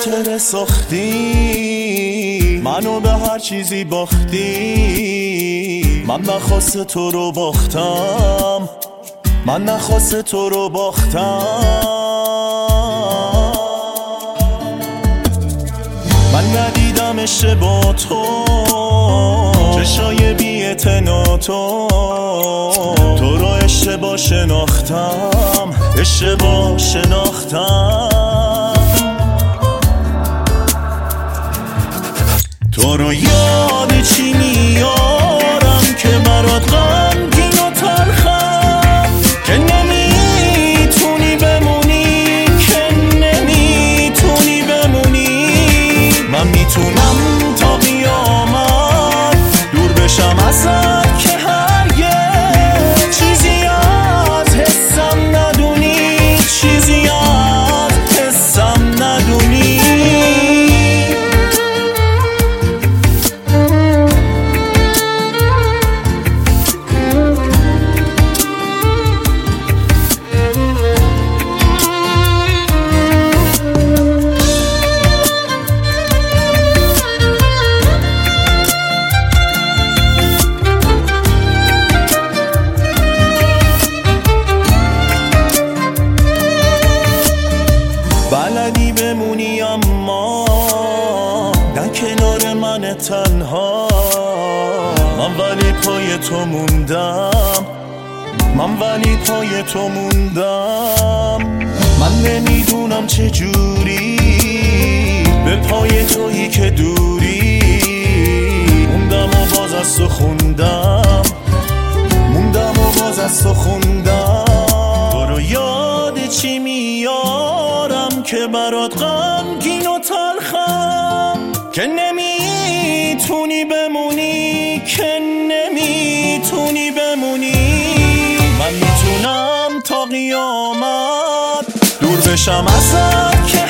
خاطر ساختی، منو به هر چیزی باختی. من نخواست تو رو باختم، من نخواست تو رو باختم. من ندیدم اشتباه تو، چشای بی‌اعتنا تو رو اشتباه شناختم، اشتباه شناختم. تو رو یاد چی میارم که برات غمگین و تلخم، که نمیتونی بمونی، که نمیتونی بمونی. من میتونم تا قیامت دور بشم ازت، که هرگز چیزی از حسم ندونی، چیزی از حسم ندونی. بلدی بمونی اما نه کنار من تنها. من ولی پای تو موندم، من ولی پای تو موندم. من نمیدونم چجوری به پای تویی که دوری موندم و باز از تو خوندم، موندم و باز از تو خوندم. تو رو یاد چی میارم که برات غمگین و تلخم، که نمیتونی بمونی، که نمیتونی بمونی. من میتونم تا قیامت دور بشم ازت، که